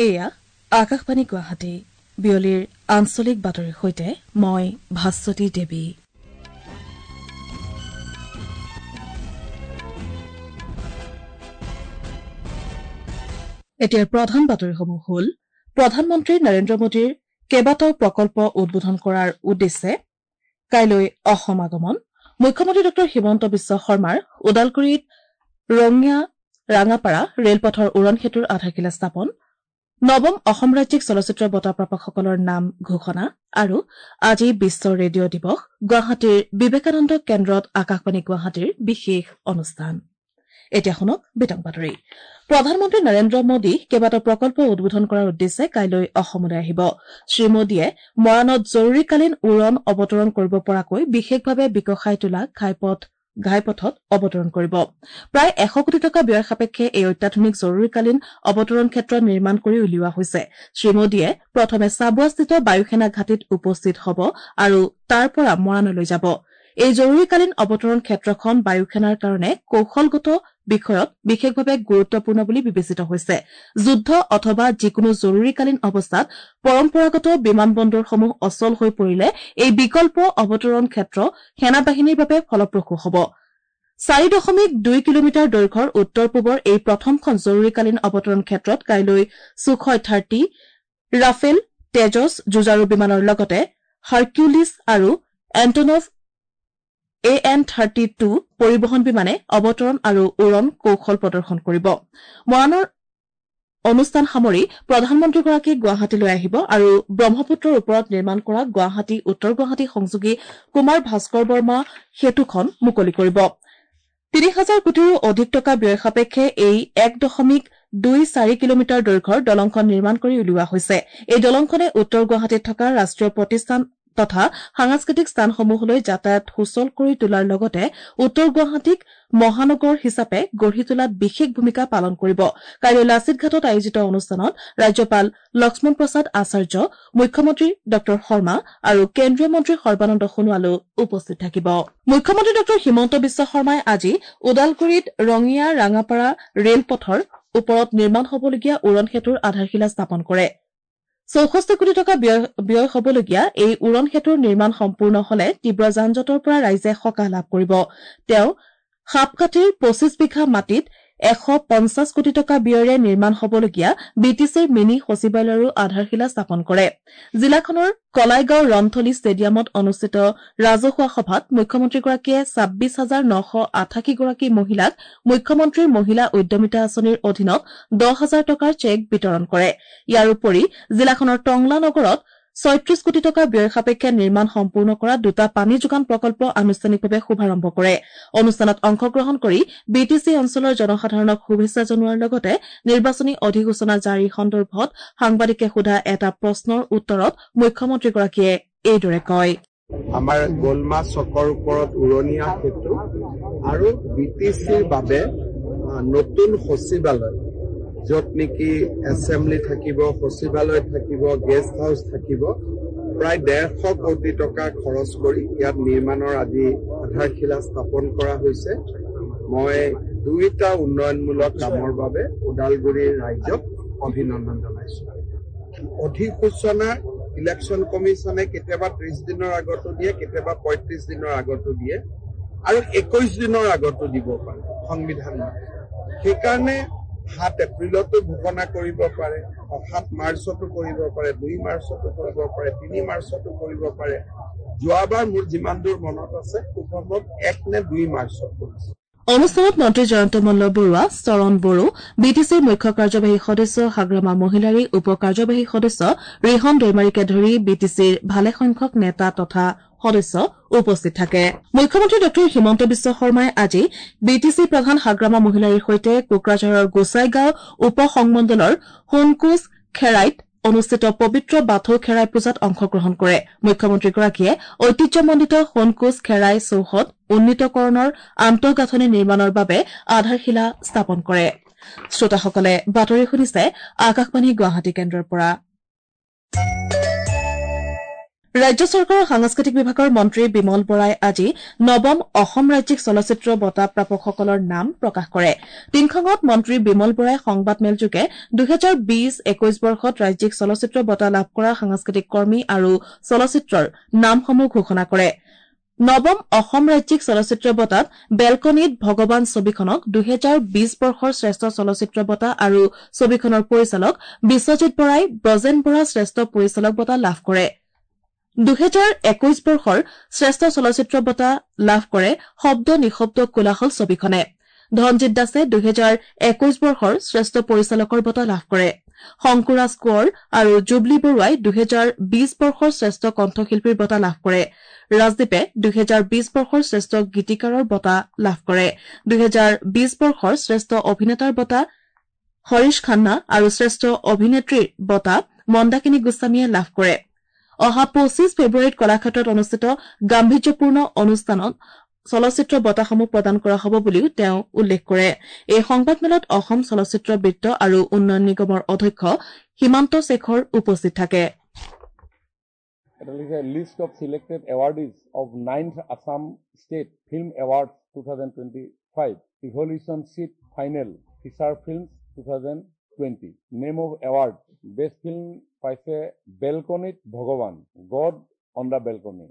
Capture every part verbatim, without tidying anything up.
এয়া আকাশবাণী গুৱাহাটী বিয়লিৰ আঞ্চলিক বাতৰিৰ সৈতে মই ভাস্বতী দেৱী। এতিয়াৰ প্ৰধান বাতৰিসমূহ হ'ল প্ৰধানমন্ত্ৰী নৰেন্দ্ৰ মোদীৰ কেইবাটাও প্ৰকল্প উদ্বোধন কৰাৰ উদ্দেশ্যে কাইলৈ অসম আগমন। মুখ্যমন্ত্ৰী ড হিমন্ত বিশ্ব শৰ্মাৰ ওদালগুৰিত ৰঙিয়া ৰাঙাপাৰা ৰেলপথৰ উৰণ সেতুৰ আধাৰশিলা স্থাপন, নৱম অসম ৰাজ্যিক চলচ্চিত্ৰ বঁটা প্ৰাপকসকলৰ নাম ঘোষণা আৰু আজি বিশ্ব ৰেডিঅ' দিৱস। গুৱাহাটীৰ বিবেকানন্দ কেন্দ্ৰত আকাশবাণী গুৱাহাটীৰ বিশেষ অনুষ্ঠান। এতিয়া শুনক বিতং বাতৰি। প্ৰধানমন্ত্ৰী নৰেন্দ্ৰ মোদী কেইবাটাও প্ৰকল্প উদ্বোধন কৰাৰ উদ্দেশ্যে কাইলৈ অসমলৈ আহিব। শ্ৰীমোদীয়ে মৰাণত জৰুৰীকালীন উৰণ অৱতৰণ কৰিব পৰাকৈ বিশেষভাৱে বিকশাই তোলা ঘাইপথ ঘাইপথত অৱতৰণ কৰিব। প্ৰায় এশ কোটি টকা ব্যয় সাপেক্ষে এই অত্যাধুনিক জৰুৰীকালীন অৱতৰণ ক্ষেত্ৰ নিৰ্মাণ কৰি উলিওৱা হৈছে। শ্ৰীমোদীয়ে প্ৰথমে চাবুৱাস্থিত বায়ুসেনা ঘাটিত উপস্থিত হ'ব আৰু তাৰ পৰা মৰাণলৈ যাব। এই জৰুৰীকালীন অৱতৰণ ক্ষেত্ৰখন বায়ুসেনাৰ কাৰণে কৌশলগত বিষয়ত বিশেষভাৱে গুৰুত্বপূৰ্ণ বুলি বিবেচিত হৈছে। যুদ্ধ অথবা যিকোনো জৰুৰীকালীন অৱস্থাত পৰম্পৰাগত বিমান বন্দৰসমূহ অচল হৈ পৰিলে এই বিকল্প অৱতৰণ ক্ষেত্ৰ সেনাবাহিনীৰ বাবে ফলপ্ৰসূ হ'ব। চাৰি দশমিক দুই কিলোমিটাৰ দৈৰ্ঘ্যৰ উত্তৰ পূবৰ এই প্ৰথমখন জৰুৰীকালীন অৱতৰণ ক্ষেত্ৰত কাইলৈ ছুখয় থাৰ্টি, ৰাফেল, তেজছ যুঁজাৰু বিমানৰ লগতে হাৰকিউলিছ আৰু Antonov A N thirty two পৰিবহন বিমানে অৱতৰণ আৰু উৰণ কৌশল প্ৰদৰ্শন কৰিব। মৰাণৰ অনুষ্ঠান সামৰি প্ৰধানমন্ত্ৰীগৰাকী গুৱাহাটীলৈ আহিব আৰু ব্ৰহ্মপুত্ৰৰ ওপৰত নিৰ্মাণ কৰা গুৱাহাটী উত্তৰ গুৱাহাটী সংযোগী কুমাৰ ভাস্কৰ বৰ্মা সেতুখন মুকলি কৰিব। তিনি হাজাৰ কোটিৰো অধিক টকা ব্যয় সাপেক্ষে এই এক দশমিক দুই চাৰি কিলোমিটাৰ দৈৰ্ঘ্যৰ দলংখন নিৰ্মাণ কৰি উলিওৱা হৈছে। এই দলংখনে উত্তৰ গুৱাহাটীত থকা ৰাষ্ট্ৰীয় প্ৰতিষ্ঠান তথা সাংস্কৃতিক স্থানসমূহলৈ যাতায়াত সুচল কৰি তোলাৰ লগতে উত্তৰ গুৱাহাটীক মহানগৰ হিচাপে গঢ়ি তোলাত বিশেষ ভূমিকা পালন কৰিব। কাইলৈ লাচিত ঘাটত আয়োজিত অনুষ্ঠানত ৰাজ্যপাল লক্ষ্মণ প্ৰসাদ আচাৰ্য, মুখ্যমন্ত্ৰী ড শৰ্মা আৰু কেন্দ্ৰীয় মন্ত্ৰী সৰ্বানন্দ সোণোৱালো উপস্থিত থাকিব। মুখ্যমন্ত্ৰী ড হিমন্ত বিশ্ব শৰ্মাই আজি ওদালগুৰিত ৰঙিয়া ৰাঙাপাৰা ৰেলপথৰ ওপৰত নিৰ্মাণ হবলগীয়া উৰণ সেতুৰ আধাৰশিলা স্থাপন কৰে। চৌষষ্ঠি কোটি টকা ব্যয় হবলগীয়া এই উৰণ সেতুৰ নিৰ্মাণ সম্পূৰ্ণ হলে তীব্ৰ যান জঁটৰ পৰা ৰাইজে সকাহ লাভ কৰিব। তেওঁ সাপকাঠিৰ পঁচিছ বিঘা মাটিত এশ পঞ্চাছ কোটি টকা ব্যয়েৰে নিৰ্মাণ হবলগীয়া বি টি চিৰ মিনি সচিবালয়ৰো আধাৰশিলা স্থাপন কৰে। জিলাখনৰ কলাইগাঁও ৰন্থলী ষ্টেডিয়ামত অনুষ্ঠিত ৰাজহুৱা সভাত মুখ্যমন্ত্ৰীগৰাকীয়ে ছাব্বিছ হাজাৰ নশ আঠাশীগৰাকী মহিলাক মুখ্যমন্ত্ৰীৰ মহিলা উদ্যমিতা আঁচনিৰ অধীনত দহ হাজাৰ টকাৰ চেক বিতৰণ কৰে। ইয়াৰ উপৰি জিলাখনৰ টংলা নগৰত ছয়ত্ৰিশ কোটি টকা ব্যয় সাপেক্ষে নিৰ্মাণ সম্পূৰ্ণ কৰা দুটা পানী যোগান প্ৰকল্প আনুষ্ঠানিকভাৱে শুভাৰম্ভ কৰে। অনুষ্ঠানত অংশগ্ৰহণ কৰি বি টি চি অঞ্চলৰ জনসাধাৰণক শুভেচ্ছা জনোৱাৰ লগতে নিৰ্বাচনী অধিসূচনা জাৰি সন্দৰ্ভত সাংবাদিকে সোধা এটা প্ৰশ্নৰ উত্তৰত মুখ্যমন্ত্ৰীগৰাকীয়ে এইদৰে কয়। আমাৰ গোলমা চকৰ ওপৰত উৰণীয়া সেতু আৰু বি টি চিৰ বাবে নতুন সচিবালয়, য'ত নেকি এছেম্বলি থাকিব, সচিবালয় থাকিব, গেষ্ট হাউচ থাকিব, প্ৰায় ডেৰশ কোটি টকা খৰচ কৰি ইয়াত নিৰ্মাণৰ আদি আধাৰশিলা স্থাপন কৰা হৈছে। মই দুয়োটা উন্নয়নমূলক কামৰ বাবে ওদালগুৰিৰ ৰাইজক অভিনন্দন জনাইছো। অধিসূচনা ইলেকশ্যন কমিশ্যনে কেতিয়াবা ত্ৰিশ দিনৰ আগতো দিয়ে, কেতিয়াবা পঁয়ত্ৰিশ দিনৰ আগতো দিয়ে আৰু একৈশ দিনৰ আগতো দিব পাৰে সংবিধান মতে। সেইকাৰণে সাত এপ্ৰিলতো ঘোষণা কৰিব পাৰে, সাত মাৰ্চতো কৰিব পাৰে, দুই মাৰ্চতো কৰিব পাৰে, তিনি মাৰ্চতো কৰিব পাৰে। যোৱাবাৰ মোৰ যিমান দূৰ মনত আছে খুব সম্ভৱ এক নে দুই মাৰ্চত কৰিছে। অনুষ্ঠানত মন্ত্ৰী জয়ন্ত মল্ল বৰুৱা, চৰণ বড়ো, বি টি চিৰ মুখ্য কাৰ্যবাহী সদস্য হাগ্ৰামা মহিলাৰী, উপ কাৰ্যবাহী সদস্য ৰিহন দৈমাৰীকে ধৰি বি টি চিৰ ভালেসংখ্যক নেতা তথা সদস্য উপস্থিত থাকে। মুখ্যমন্ত্ৰী ড হিমন্ত বিশ্ব শৰ্মাই আজি বি টি চি প্ৰধান হাগ্ৰামা মহিলাৰীৰ সৈতে কোকৰাঝাৰৰ গোসাইগাঁও উপ সংমণ্ডলৰ সোণকোচ খেৰাইত অনুষ্ঠিত পবিত্ৰ বাথৌ খেৰাই পূজাত অংশগ্ৰহণ কৰে। মুখ্যমন্ত্ৰীগৰাকীয়ে ঐতিহ্যমণ্ডিত সোণকোচ খেৰাই চৌহদ উন্নীতকৰণৰ আন্তঃগাঁথনি নিৰ্মাণৰ বাবে আধাৰশিলা স্থাপন কৰে। শ্ৰোতাসকলে বাতৰি শুনিছে আকাশবাণী গুৱাহাটী কেন্দ্ৰৰ পৰা। ৰাজ্য চৰকাৰৰ সাংস্কৃতিক বিভাগৰ মন্ত্ৰী বিমল বৰাই আজি নৱম অসম ৰাজ্যিক চলচ্চিত্ৰ বঁটা প্ৰাপকসকলৰ নাম প্ৰকাশ কৰে। টিংখঙত মন্ত্ৰী বিমল বৰাই সংবাদমেলযোগে দুহেজাৰ বিশ একৈশ বৰ্ষত ৰাজ্যিক চলচ্চিত্ৰ বঁটা লাভ কৰা সাংস্কৃতিক কৰ্মী আৰু চলচ্চিত্ৰৰ নামসমূহ ঘোষণা কৰে। নৱম অসম ৰাজ্যিক চলচ্চিত্ৰ বঁটাত বেলকনিত ভগৱান ছবিখনক দুহেজাৰ বিশ বৰ্ষৰ শ্ৰেষ্ঠ চলচ্চিত্ৰ বঁটা আৰু ছবিখনৰ পৰিচালক বিশ্বজিৎ বৰাই ব্ৰজেন বৰা শ্ৰেষ্ঠ পৰিচালক বঁটা লাভ কৰে। দুহেজাৰ একৈশ বৰ্ষৰ শ্ৰেষ্ঠ চলচ্চিত্ৰ বঁটা লাভ কৰে শব্দ নিশব্দ কোলাহল ছবিখনে। ধনজিৎ দাসে দুহেজাৰ একৈশ বৰ্ষৰ শ্ৰেষ্ঠ পৰিচালকৰ বঁটা লাভ কৰে। শংকুৰাজ কোঁৱৰ আৰু জুবলী বৰুৱাই দুহেজাৰ বিশ বৰ্ষৰ শ্ৰেষ্ঠ কণ্ঠশিল্পীৰ বঁটা লাভ কৰে। ৰাজদীপে দুহেজাৰ বিশ বৰ্ষৰ শ্ৰেষ্ঠ গীতিকাৰৰ বঁটা লাভ কৰে। দুহেজাৰ বিশ বৰ্ষৰ শ্ৰেষ্ঠ অভিনেতাৰ বঁটা হৰীশ খান্না আৰু শ্ৰেষ্ঠ অভিনেত্ৰীৰ বঁটা মন্দাকিনী গোস্বামীয়ে লাভ কৰে। অহা পঁচিশ ফেব্ৰুৱাৰীত কলাক্ষেত্ৰত অনুষ্ঠিত গাম্ভীৰ্যপূৰ্ণ অনুষ্ঠানত চলচ্চিত্ৰ বঁটাসমূহ প্ৰদান কৰা হ'ব বুলিও তেওঁ উল্লেখ কৰে। এই সংবাদমেলত অসম চলচ্চিত্ৰ বিত্ত আৰু উন্নয়ন নিগমৰ অধ্যক্ষ হিমান্ত শেখৰ উপস্থিত থাকে। It is a list of selected awardees of ninth Assam State Film Awards twenty twenty-five. Evolution Seat Final Feature Films twenty twenty. Name of award Best Film পাইছে বেলকনিত ভগৱান God on the Balcony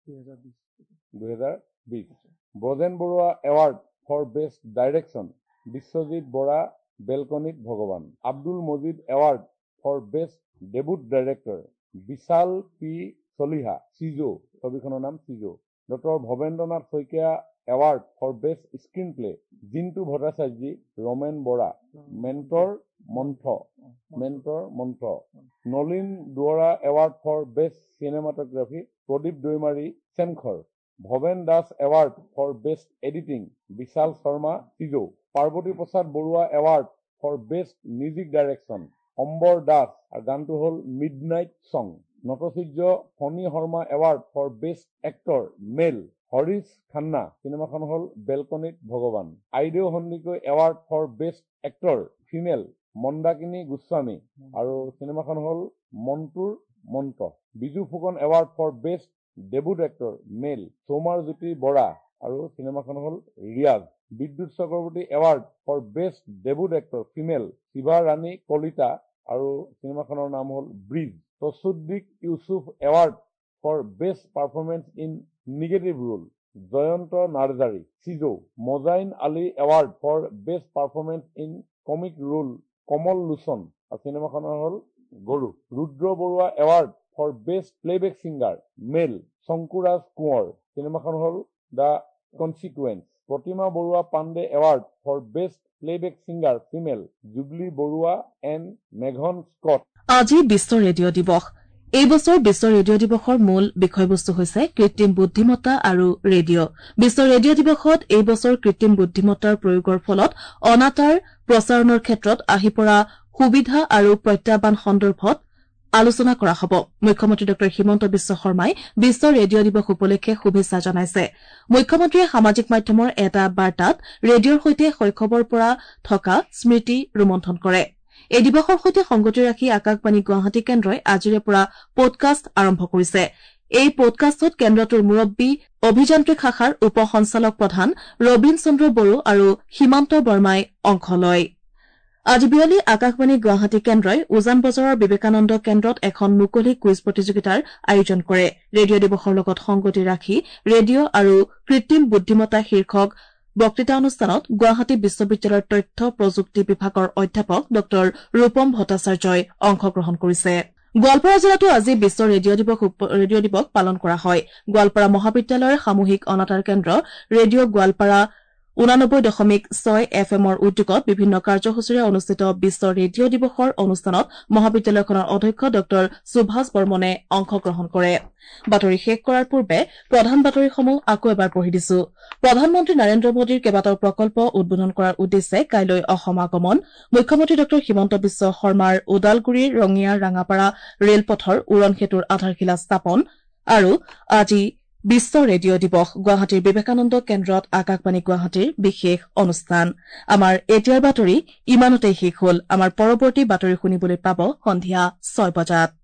দুহেজাৰ বিশ. Brajen Barua award for best direction Bishwajit Bora বেলকনিত ভগৱান. Abdul Majid award for best debut director Bishal P Chaliha Sijou ছবিখনৰ নাম Sijou. Doctor Bhabendranath Saikia award for best screenplay Jintu Bhattacharya Ramen Bora mentor month mentor month. Nalin Duwara award for best cinematography Pradip Daimary Senkhor. Bhaben Das award for best editing Bishal Sharma Sijou. Parbati Prasad Baruah award for best music direction অম্বৰ দাস আৰু গানটো হ'ল midnight song. Natasurya Phani Sarma award for best actor male Harish Khanna চিনেমাখন হ'ল বেলকনিত ভগৱান. Aideu Sandikai award for best actor female Mandakini Goswami আৰু চিনেমাখন হ'ল মন্টুৰ মন্ত্ৰ. Biju Phukan award for best debut actor male Soumar Jyoti Bora আৰু চিনেমাখন হ'ল Riyaz. Bidyut Chakraborty award for best debut actor female Shiva Rani Kalita আৰু চিনেমাখনৰ নাম হ'ল bridge. Tassaduk Yusuf award for best performance in negative role Jayanta Narzary Sijou. Mojain Ali award for best performance in comic role Kamal Lochan আৰু চিনেমাখনৰ হ'ল Goru. Rudra Baruah award for best playback singer male Shankuraj Konwar চিনেমাখন হ'ল the consequence. Pratima Barua Pandey award for best playback singer female Jubilee Baruah and মেঘন স্কট. আজি বিশ্ব radio' দিৱস। এই বছৰ বিশ্ব ৰেডিঅ' দিৱসৰ মূল বিষয়বস্তু হৈছে কৃত্ৰিম বুদ্ধিমত্তা আৰু ৰেডিঅ'। বিশ্ব ৰেডিঅ' দিৱসত এই বছৰ কৃত্ৰিম বুদ্ধিমত্তাৰ প্ৰয়োগৰ ফলত অনাতাঁৰ প্ৰচাৰণৰ ক্ষেত্ৰত আহি পৰা সুবিধা আৰু প্ৰত্যাহ্বান সন্দৰ্ভত আলোচনা কৰা হ'ব। মুখ্যমন্ত্ৰী ডঃ হিমন্ত বিশ্ব শৰ্মাই বিশ্ব ৰেডিঅ' দিৱস উপলক্ষে শুভেচ্ছা জনাইছে। মুখ্যমন্ত্ৰীয়ে সামাজিক মাধ্যমৰ এটা বাৰ্তাত ৰেডিঅ'ৰ সৈতে শৈশৱৰ পৰা থকা স্মৃতি ৰোমন্থন কৰে। এই দিৱসৰ সৈতে সংগতি ৰাখি আকাশবাণী গুৱাহাটী কেন্দ্ৰই আজিৰে পৰা পডকাষ্ট আৰম্ভ কৰিছে। এই পডকাষ্টত কেন্দ্ৰটোৰ মুৰব্বী অভিযান্ত্ৰিক শাখাৰ উপ সঞ্চালক প্ৰধান ৰবীন চন্দ্ৰ বড়ো আৰু সীমান্ত বৰ্মাই অংশ লয়। আজি বিয়লি আকাশবাণী গুৱাহাটী কেন্দ্ৰই উজান বজাৰৰ বিবেকানন্দ কেন্দ্ৰত এখন মুকলি কুইজ প্ৰতিযোগিতাৰ আয়োজন কৰে। ৰেডিঅ' দিৱসৰ লগত সংগতি ৰাখি ৰেডিঅ' আৰু কৃত্ৰিম বুদ্ধিমত্তা শীৰ্ষক বক্তৃতা অনুষ্ঠানত গুৱাহাটী বিশ্ববিদ্যালয়ৰ তথ্য প্ৰযুক্তি বিভাগৰ অধ্যাপক ডঃ ৰূপম ভট্টাচাৰ্যই অংশগ্ৰহণ কৰিছে। গোৱালপাৰা জিলাতো আজি বিশ্ব ৰেডিঅ' দিৱস ৰেডিঅ' দিৱস পালন কৰা হয়। গোৱালপাৰা মহাবিদ্যালয়ৰ সামূহিক অনাতাঁৰ কেন্দ্ৰ ৰেডিঅ' গোৱালপাৰা ঊনানব্বৈ দশমিক ছয় এফ এমৰ উদ্যোগত বিভিন্ন কাৰ্যসূচীৰে অনুষ্ঠিত বিশ্ব ৰেডিঅ' দিৱসৰ অনুষ্ঠানত মহাবিদ্যালয়খনৰ অধ্যক্ষ ডঃ সুভাষ বৰ্মনে অংশগ্ৰহণ কৰে। বাতৰি শেষ কৰাৰ পূৰ্বে প্ৰধান বাতৰিসমূহ আকৌ এবাৰ পঢ়ি দিছো। প্ৰধানমন্ত্ৰী নৰেন্দ্ৰ মোদীৰ কেইবাটাও প্ৰকল্প উদ্বোধন কৰাৰ উদ্দেশ্যে কাইলৈ অসম আগমন। মুখ্যমন্ত্ৰী ডঃ হিমন্ত বিশ্ব শৰ্মাৰ ওদালগুৰি ৰঙিয়াৰ ৰাঙাপাৰা ৰেলপথৰ উৰণ সেতুৰ আধাৰশিলা স্থাপন আৰু আজি বিশ্ব ৰেডিঅ' দিৱস গুৱাহাটীৰ বিবেকানন্দ কেন্দ্ৰত আকাশবাণী গুৱাহাটীৰ বিশেষ অনুষ্ঠান। আমাৰ এতিয়াৰ বাতৰি ইমানতেই শেষ হ'ল। আমাৰ পৰৱৰ্তী বাতৰি শুনিবলৈ পাব সন্ধিয়া ছয় বজাত।